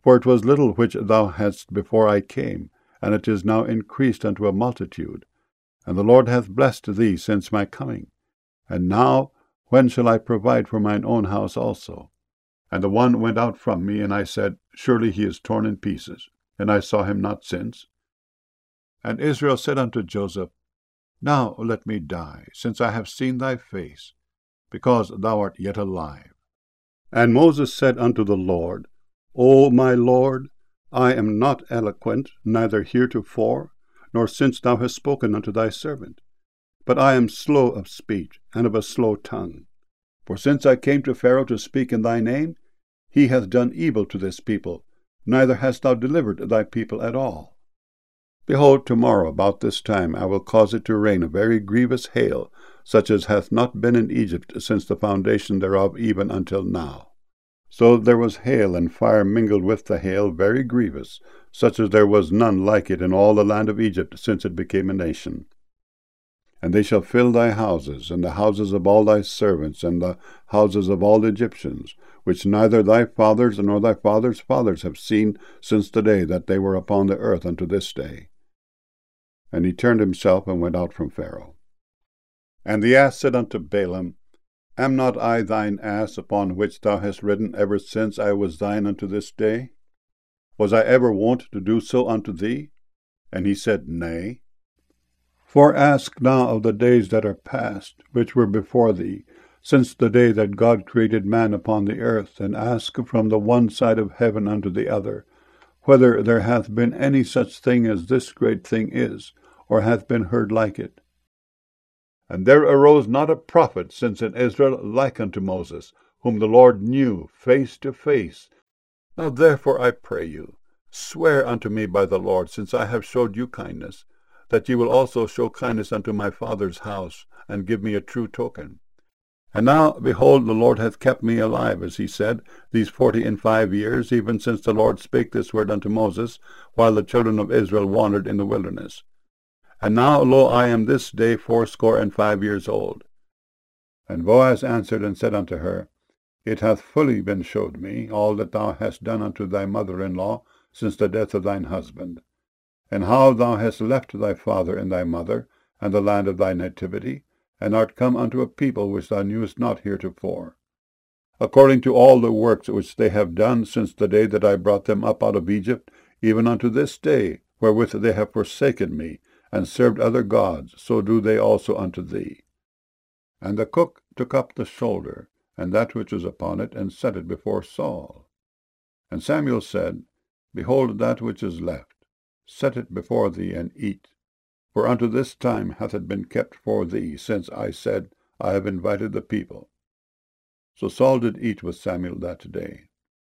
For it was little which thou hadst before I came, and it is now increased unto a multitude. And the Lord hath blessed thee since my coming. And now, when shall I provide for mine own house also? And the one went out from me, and I said, Surely he is torn in pieces, and I saw him not since. And Israel said unto Joseph, Now let me die, since I have seen thy face, because thou art yet alive. And Moses said unto the Lord, O my Lord, I am not eloquent, neither heretofore, nor since thou hast spoken unto thy servant. But I am slow of speech, and of a slow tongue. For since I came to Pharaoh to speak in thy name, he hath done evil to this people, neither hast thou delivered thy people at all. Behold, tomorrow about this time I will cause it to rain a very grievous hail, such as hath not been in Egypt since the foundation thereof even until now. So there was hail and fire mingled with the hail, very grievous, such as there was none like it in all the land of Egypt since it became a nation. And they shall fill thy houses, and the houses of all thy servants, and the houses of all the Egyptians, which neither thy fathers nor thy fathers' fathers have seen since the day that they were upon the earth unto this day. And he turned himself and went out from Pharaoh. And the ass said unto Balaam, Am not I thine ass upon which thou hast ridden ever since I was thine unto this day? Was I ever wont to do so unto thee? And he said, Nay. For ask now of the days that are past, which were before thee, since the day that God created man upon the earth, and ask from the one side of heaven unto the other, whether there hath been any such thing as this great thing is, or hath been heard like it. And there arose not a prophet since in Israel like unto Moses, whom the Lord knew face to face. Now therefore I pray you, swear unto me by the Lord, since I have showed you kindness, that ye will also show kindness unto my father's house, and give me a true token. And now, behold, the Lord hath kept me alive, as he said, these 45 years, even since the Lord spake this word unto Moses, while the children of Israel wandered in the wilderness. And now, lo, I am this day 85 years old. And Boaz answered and said unto her, It hath fully been showed me, all that thou hast done unto thy mother-in-law since the death of thine husband, and how thou hast left thy father and thy mother, and the land of thy nativity, and art come unto a people which thou knewest not heretofore, according to all the works which they have done since the day that I brought them up out of Egypt, even unto this day, wherewith they have forsaken me, and served other gods, so do they also unto thee. And the cook took up the shoulder, and that which was upon it, and set it before Saul. And Samuel said, Behold that which is left, set it before thee, and eat. For unto this time hath it been kept for thee, since I said, I have invited the people. So Saul did eat with Samuel that day.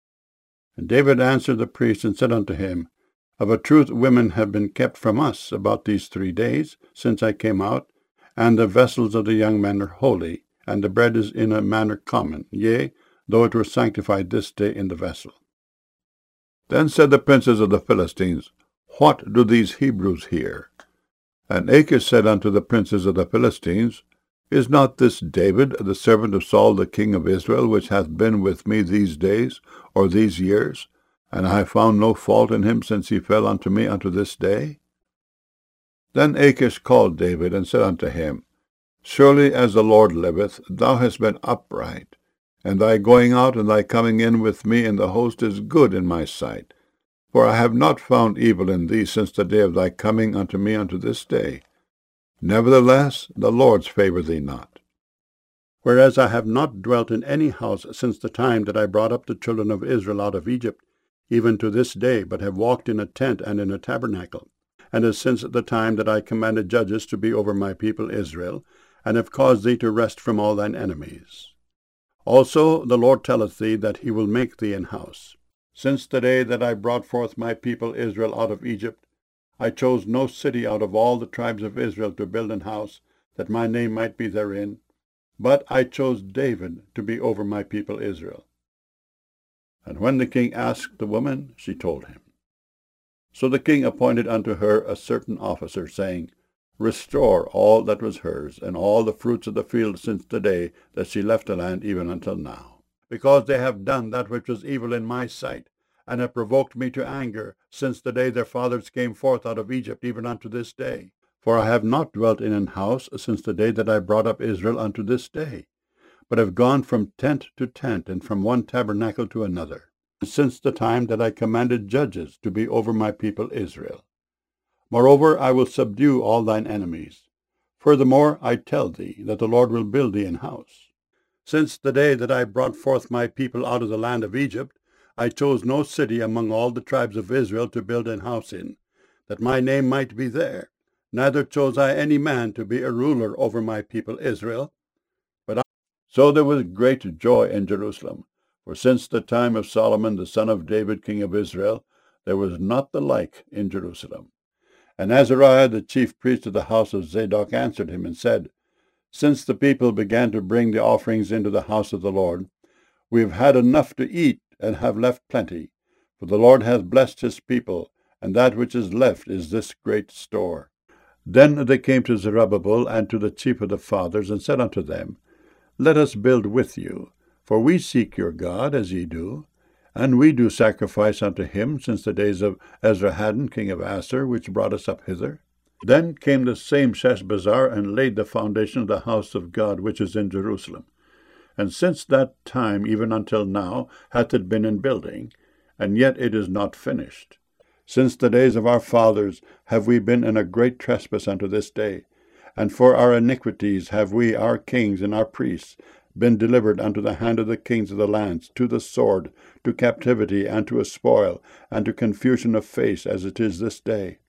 And David answered the priest, and said unto him, Of a truth women have been kept from us about these 3 days, since I came out, and the vessels of the young men are holy, and the bread is in a manner common, yea, though it were sanctified this day in the vessel. Then said the princes of the Philistines, What do these Hebrews here? And Achish said unto the princes of the Philistines, Is not this David, the servant of Saul the king of Israel, which hath been with me these days, or these years? And I have found no fault in him since he fell unto me unto this day. Then Achish called David, and said unto him, Surely as the Lord liveth, thou hast been upright, and thy going out and thy coming in with me in the host is good in my sight. For I have not found evil in thee since the day of thy coming unto me unto this day. Nevertheless, the Lord's favour thee not. Whereas I have not dwelt in any house since the time that I brought up the children of Israel out of Egypt, even to this day, but have walked in a tent and in a tabernacle, and as since the time that I commanded judges to be over my people Israel, and have caused thee to rest from all thine enemies. Also the Lord telleth thee that he will make thee an house. Since the day that I brought forth my people Israel out of Egypt, I chose no city out of all the tribes of Israel to build an house, that my name might be therein, but I chose David to be over my people Israel. And when the king asked the woman, she told him. So the king appointed unto her a certain officer, saying, Restore all that was hers, and all the fruits of the field since the day that she left the land even until now, because they have done that which was evil in my sight, and have provoked me to anger, since the day their fathers came forth out of Egypt, even unto this day. For I have not dwelt in an house since the day that I brought up Israel unto this day, but have gone from tent to tent, and from one tabernacle to another, since the time that I commanded judges to be over my people Israel. Moreover, I will subdue all thine enemies. Furthermore, I tell thee that the Lord will build thee an house. Since the day that I brought forth my people out of the land of Egypt, I chose no city among all the tribes of Israel to build an house in, that my name might be there. Neither chose I any man to be a ruler over my people Israel. So there was great joy in Jerusalem, for since the time of Solomon the son of David king of Israel, there was not the like in Jerusalem. And Azariah the chief priest of the house of Zadok answered him and said, Since the people began to bring the offerings into the house of the Lord, we have had enough to eat, and have left plenty. For the Lord hath blessed his people, and that which is left is this great store. Then they came to Zerubbabel and to the chief of the fathers, and said unto them, Let us build with you, for we seek your God, as ye do, and we do sacrifice unto him since the days of Esarhaddon king of Assur, which brought us up hither. Then came the same Sheshbazzar, and laid the foundation of the house of God, which is in Jerusalem. And since that time even until now hath it been in building, and yet it is not finished. Since the days of our fathers have we been in a great trespass unto this day, and for our iniquities have we, our kings and our priests, been delivered unto the hand of the kings of the lands, to the sword, to captivity, and to a spoil, and to confusion of face, as it is this day.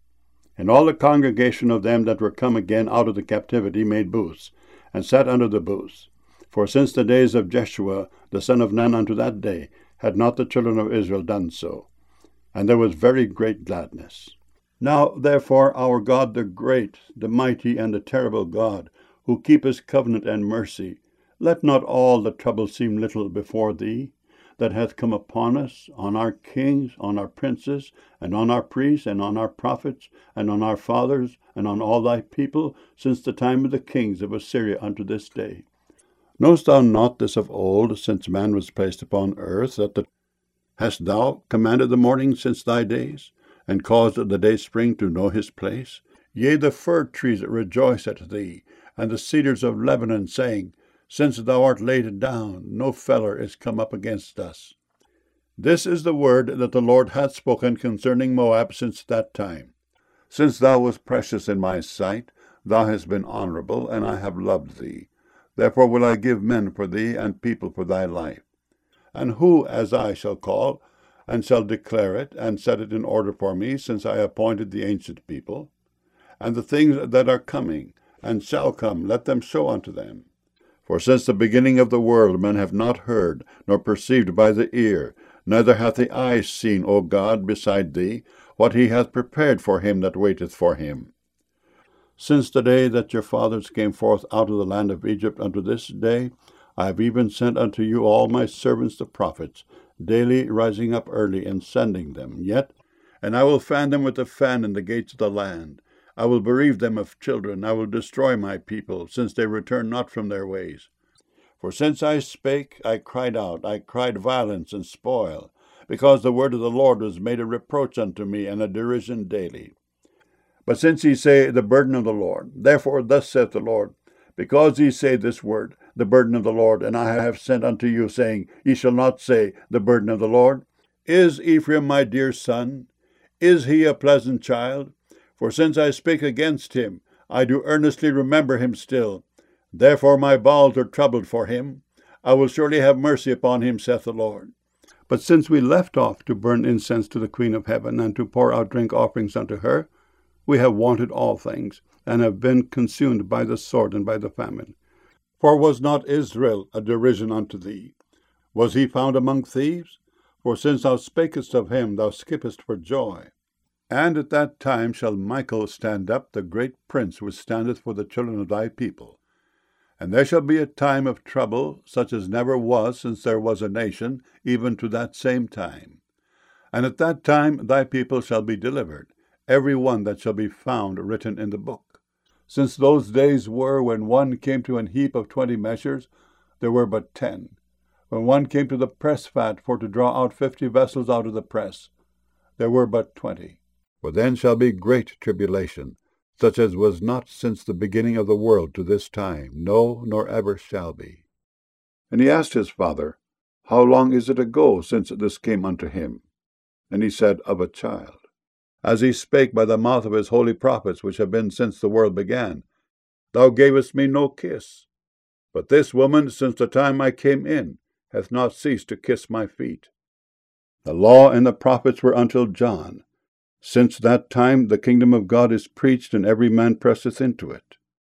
And all the congregation of them that were come again out of the captivity made booths, and sat under the booths. For since the days of Jeshua the son of Nun unto that day had not the children of Israel done so. And there was very great gladness. Now therefore our God the great, the mighty, and the terrible God, who keepeth covenant and mercy, let not all the trouble seem little before thee, that hath come upon us, on our kings, on our princes, and on our priests, and on our prophets, and on our fathers, and on all thy people, since the time of the kings of Assyria unto this day. Knowest thou not this of old, since man was placed upon earth, hast thou commanded the morning since thy days, and caused the dayspring to know his place? Yea, the fir trees rejoice at thee, and the cedars of Lebanon, saying, Since thou art laid down, no feller is come up against us. This is the word that the Lord hath spoken concerning Moab since that time. Since thou wast precious in my sight, thou hast been honorable, and I have loved thee. Therefore will I give men for thee, and people for thy life. And who as I shall call, and shall declare it, and set it in order for me, since I appointed the ancient people? And the things that are coming, and shall come, let them show unto them. For since the beginning of the world men have not heard, nor perceived by the ear, neither hath the eye seen, O God, beside thee, what he hath prepared for him that waiteth for him. Since the day that your fathers came forth out of the land of Egypt unto this day, I have even sent unto you all my servants the prophets, daily rising up early and sending them. And I will fan them with a fan in the gates of the land. I will bereave them of children. I will destroy my people, since they return not from their ways. For since I spake, I cried out, I cried violence and spoil, because the word of the Lord was made a reproach unto me, and a derision daily. But since ye say, the burden of the Lord, therefore thus saith the Lord, because ye say this word, the burden of the Lord, and I have sent unto you, saying, Ye shall not say, the burden of the Lord. Is Ephraim my dear son? Is he a pleasant child? For since I spake against him, I do earnestly remember him still. Therefore my bowels are troubled for him. I will surely have mercy upon him, saith the Lord. But since we left off to burn incense to the Queen of Heaven, and to pour out drink offerings unto her, we have wanted all things, and have been consumed by the sword and by the famine. For was not Israel a derision unto thee? Was he found among thieves? For since thou spakest of him, thou skippest for joy. And at that time shall Michael stand up, the great prince which standeth for the children of thy people. And there shall be a time of trouble, such as never was since there was a nation, even to that same time. And at that time thy people shall be delivered, every one that shall be found written in the book. Since those days were when one came to an heap of 20 measures, there were but 10. When one came to the press vat for to draw out 50 vessels out of the press, there were but 20. For then shall be great tribulation, such as was not since the beginning of the world to this time, no, nor ever shall be. And he asked his father, How long is it ago since this came unto him? And he said, Of a child. As he spake by the mouth of his holy prophets, which have been since the world began, Thou gavest me no kiss. But this woman, since the time I came in, hath not ceased to kiss my feet. The law and the prophets were until John. Since that time the kingdom of God is preached, and every man presseth into it.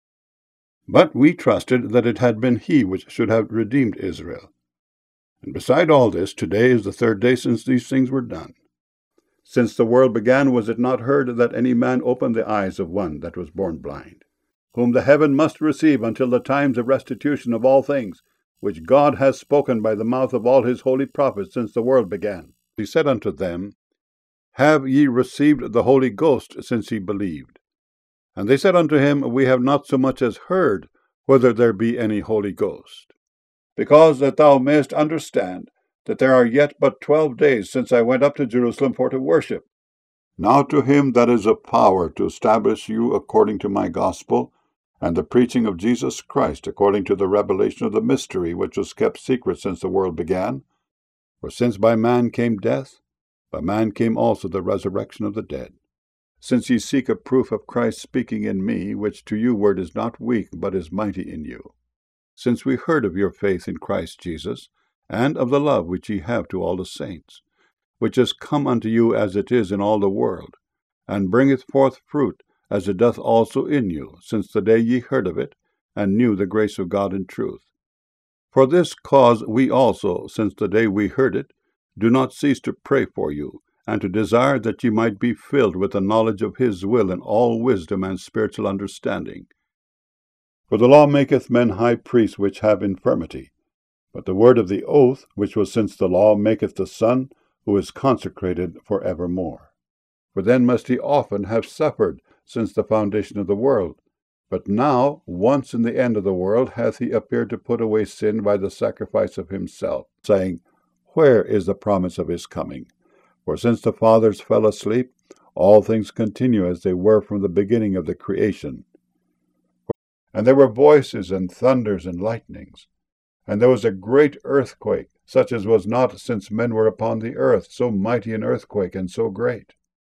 But we trusted that it had been he which should have redeemed Israel. And beside all this, today is the 3rd day since these things were done. Since the world began, was it not heard that any man opened the eyes of one that was born blind, whom the heaven must receive until the times of restitution of all things, which God has spoken by the mouth of all his holy prophets since the world began? He said unto them, Have ye received the Holy Ghost since ye believed? And they said unto him, We have not so much as heard whether there be any Holy Ghost. Because that thou mayest understand that there are yet but 12 days since I went up to Jerusalem for to worship. Now to him that is of power to establish you according to my gospel, and the preaching of Jesus Christ according to the revelation of the mystery which was kept secret since the world began. For since by man came death, by man came also the resurrection of the dead. Since ye seek a proof of Christ speaking in me, which to you word is not weak, but is mighty in you. Since we heard of your faith in Christ Jesus, and of the love which ye have to all the saints, which is come unto you as it is in all the world, and bringeth forth fruit, as it doth also in you, since the day ye heard of it, and knew the grace of God in truth. For this cause we also, since the day we heard it, do not cease to pray for you, and to desire that ye might be filled with the knowledge of his will in all wisdom and spiritual understanding. For the law maketh men high priests which have infirmity, but the word of the oath, which was since the law, maketh the Son, who is consecrated for evermore. For then must he often have suffered since the foundation of the world. But now, once in the end of the world, hath he appeared to put away sin by the sacrifice of himself, saying, Where is the promise of his coming? For since the fathers fell asleep, all things continue as they were from the beginning of the creation. And there were voices and thunders and lightnings. And there was a great earthquake, such as was not since men were upon the earth, so mighty an earthquake and so great.